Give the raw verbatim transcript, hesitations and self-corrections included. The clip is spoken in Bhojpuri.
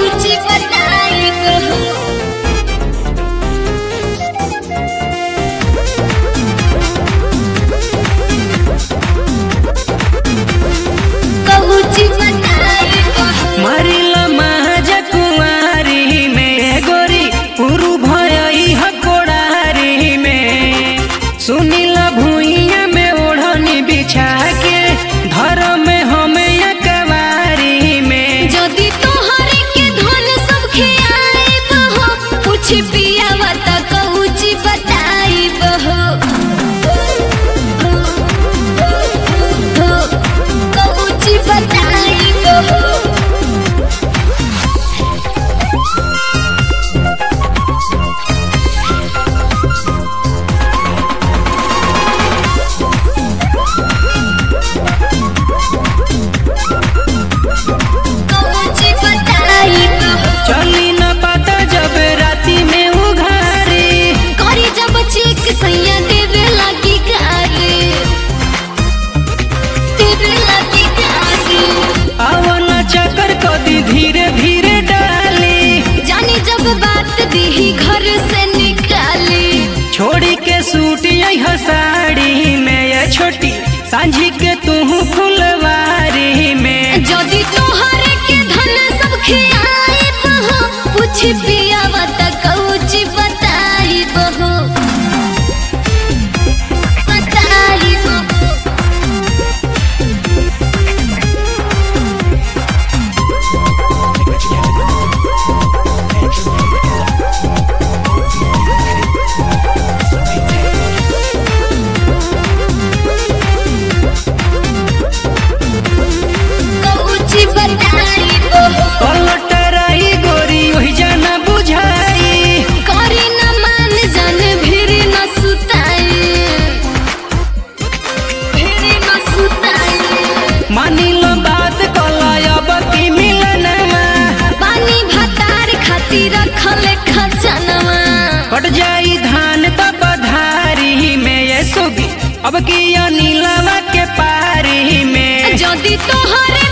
कहूची बताई कहू कहूची बताई कहू मरिला महाजा कुंवारी में गोरी पुरु भयई हकोड़ारी में सुनीला भुइया में ओढ़नी बिछा के घर में हमें कवारी में जदी तोहरे के धन सब खियाए बहो पूछ पियावा त कहूची बताई बहो कहूची बताई बहो कहूची बताई बहो चली न पाता जब राती में उघारी करी जब चेक सैया देवे लगी गारी देवे लगी गारी आवना चक्कर कदी धीरे धीरे डाली जानी जब बात दी घर से निकाली छोड़ी के सूट यही साड़ी में ये छोटी सांझी के तू फुलवारी में जदी तोहरे के धन सब खियाए बहो पूछ पियावा त कहूची बताई बहो बताई बहो कहूची बताई बहो पलटराई गोरी वही जाना बुझाई करी न मान जान भिरी न सुताई भिरी न सुताई मानी लो बात कलायब की मिलनवा पानी भातार खातिर रखल खजनवा कट जाई धान तब धारी में ये सोगी अब की नीलवा के पारी में जदी तोहरे